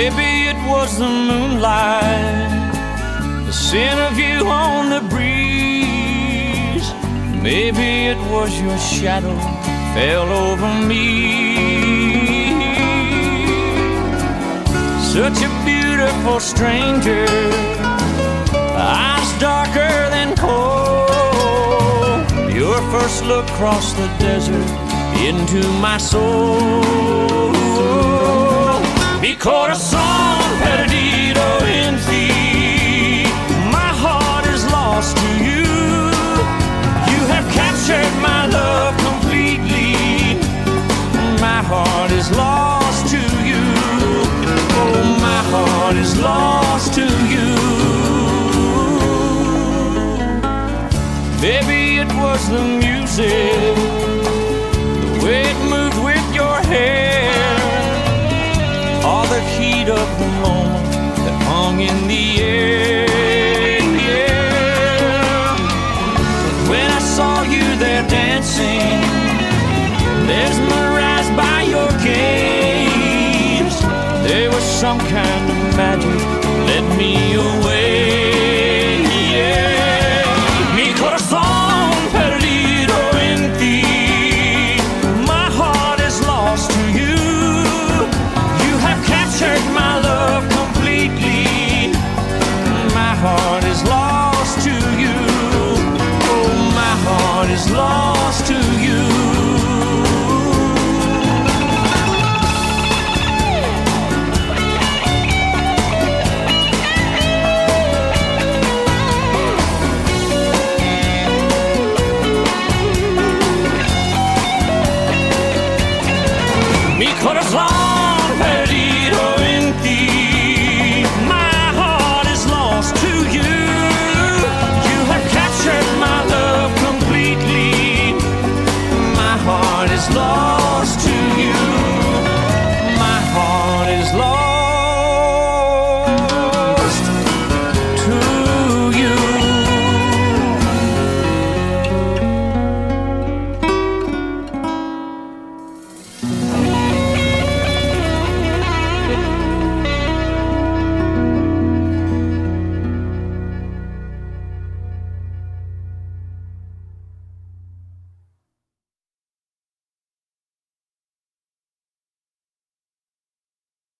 Maybe it was the moonlight, the scent of you on the breeze. Maybe it was your shadow fell over me. Such a beautiful stranger, eyes darker than coal. Your first look crossed the desert into my soul. Mi corazón perdido en ti, my heart is lost to you. You have captured my love completely, my heart is lost to you. Oh, my heart is lost to you. Maybe it was the music, the way it moved with your hair, or the heat of the moment that hung in the air. But when I saw you there dancing, mesmerized by your gaze, there was some kind of magic that led me away. Mi corazón perdido en ti, my heart is lost to you. You have captured my love completely, my heart is lost to you. Oh, my heart is lost to you. Mi corazón perdido en ti, my heart is lost to you. You have captured my love completely, my heart is lost to you.